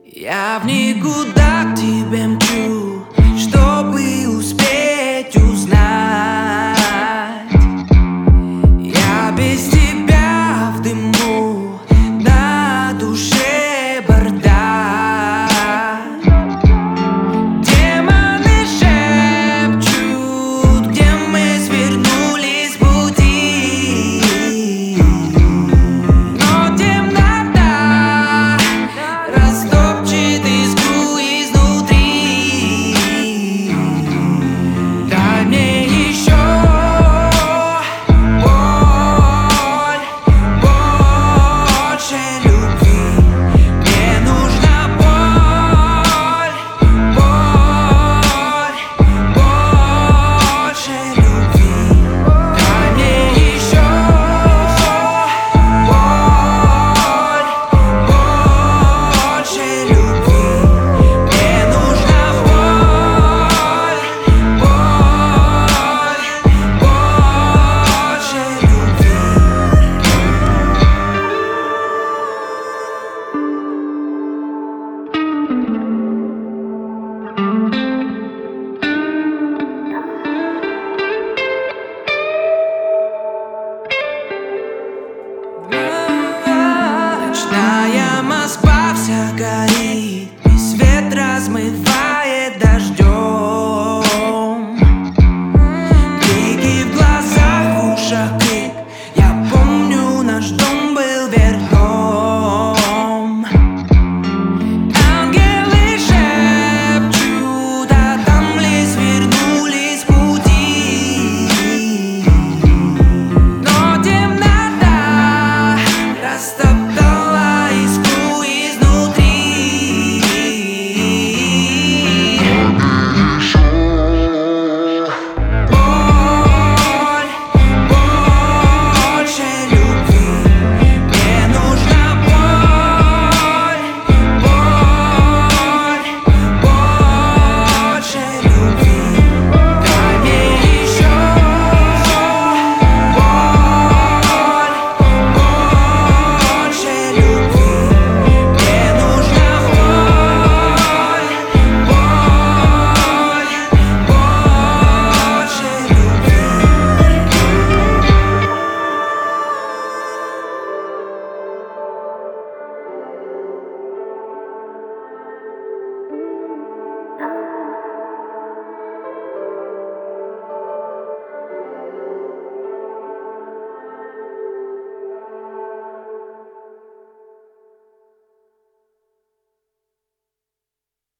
Я в никуда к тебе мчу, чтобы успеть узнать. Я без тебя в дыму, на душе бардак. Демоны шепчут, где мы свернули с пути, но темнота растопчет искру изнутри. Дай мне еще боль, больше любви. Мне нужна боль, больше любви. Дай мне еще боль, больше любви. Мне нужна боль, больше любви. Ночная Москва вся горит, и свет размывает